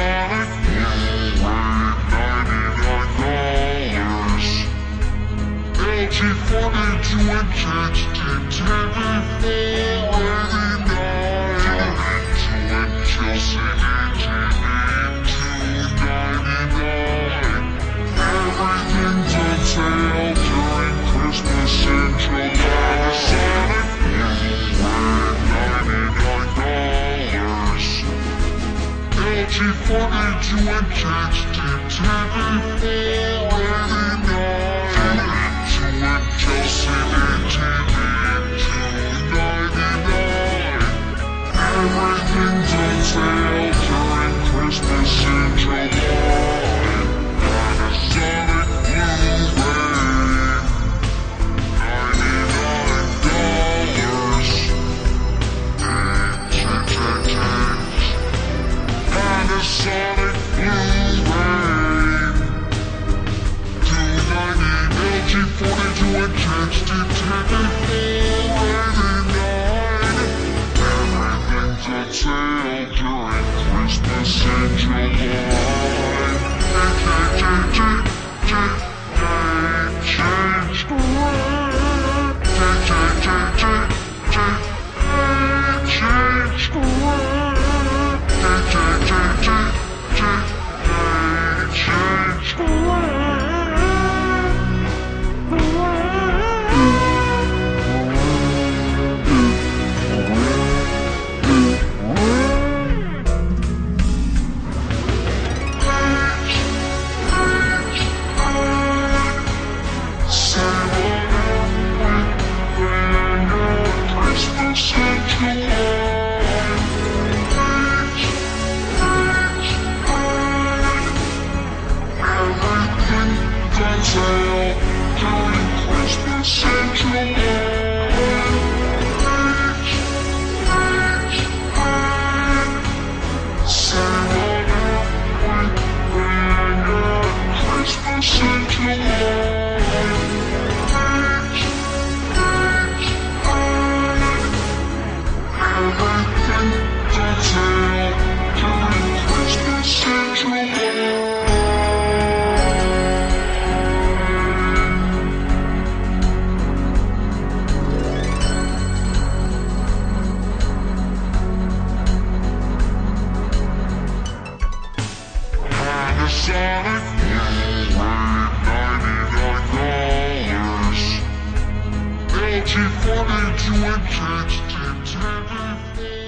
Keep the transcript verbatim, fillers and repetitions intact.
Panasonic Blu-ray, ninety-nine dollars. L G forty-two inch H D T V, four eighty-nine. thirty-two inch L C D T V, two ninety-nine. Everything's on sale during Christmas in July. Panasonic Blu-ray, ninety-nine dollars. L G forty-two inch H D T V, four eighty-nine. thirty-two inch L C D T V, two ninety-nine. Everything's on sale during Christmas in July. Panasonic Blu-ray, ninety-nine dollars. Panasonic Blu-ray, two ninety. L G forty-two inch H D T V, four eighty-nine. Everything's on sale during Christmas in July. Change the world. Change the world. Change the world. Sale during Christmas in July. Save on everything at Christmas in July. Everything's on sale during Christmas in July. Panasonic Blu-ray, ninety-nine dollars. L G forty-two inch H D T V.